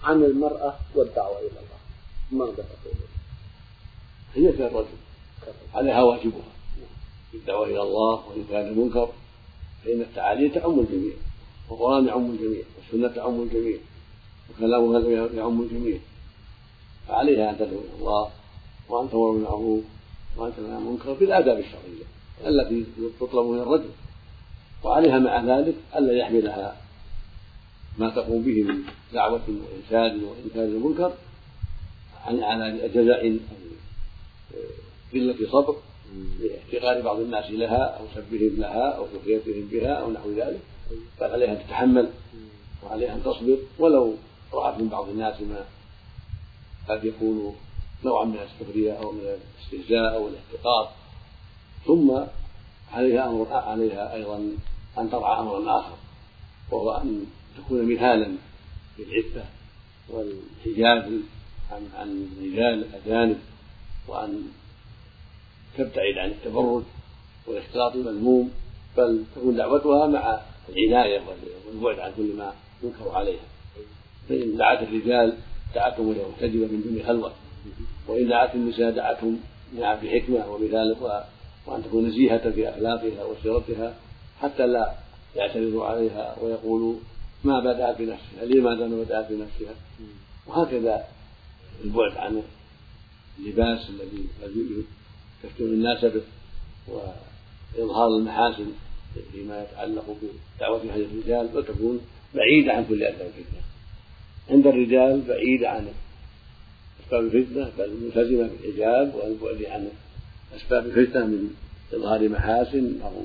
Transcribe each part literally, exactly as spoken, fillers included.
عن المرأة والدعوة إلى الله ماذا تقول؟ هي كالرجل عليها واجبها الدعوة إلى الله وإنكار المنكر، فإن التعاليم تعم الجميع، والقرآن يعم الجميع، والسنة تعم الجميع، وكلامها يعم الجميع، فعليها أن تدعو إلى الله وأن تأمر بالمعروف وأن تنهى عن المنكر بالآداب الشرعية التي تطلب من الرجل، وعليها مع ذلك ألا يحملها ما تقوم به من دعوة وإرشاد وإنكار المنكر على جزع أو قلة صبر لاحتقار بعض الناس لها أو سبهم لها أو سخريتهم بها أو نحو ذلك، بل عليها أن تتحمل وعليها أن تصبر ولو رأت من بعض الناس ما قد يكون نوعا من السخرية أو من الاستهزاء أو الاحتقار. ثم عليها أمر عليها أيضا أن ترعى أمرا آخر، وهو أن تكون مثالا بالعفة والحجاب عن عن الرجال الأجانب، وأن تبتعد عن التبرج والاختلاط المذموم، بل تكون دعوتها مع العناية والبعد عن كل ما ينكر عليها. فإن دعت الرجال دعتهم وهي محتجبة من دون خلوة، وإن دعت النساء دعتهم بحكمة وبذلك، وأن تكون نزيهة في أخلاقها وسيرتها حتى لا يعترضوا عليها ويقولوا ما بدأت بنفسها لماذا ما بدأت بنفسها. وهكذا البعد عن اللباس الذي تفتن الناس به وإظهار المحاسن فيما يتعلق بدعوة هذه الرجال، وتكون بعيدة عن كل أسباب الفتنة. عند الرجال بعيدة عن أسباب الفتنة، بل ملتزمة بالحجاب والبعد عن أسباب الفتنة من إظهار محاسن أو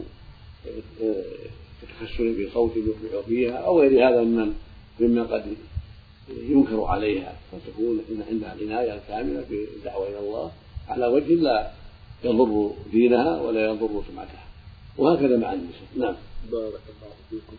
تتخشن في صوت يطلع فيها أو غير هذا ممن مما قد ينكر عليها، فتكون عندها العناية الكاملة بالدعوة إلى الله على وجه لا يضر دينها ولا يضر سمعتها، وهكذا مع النساء. نعم. بارك الله فيكم.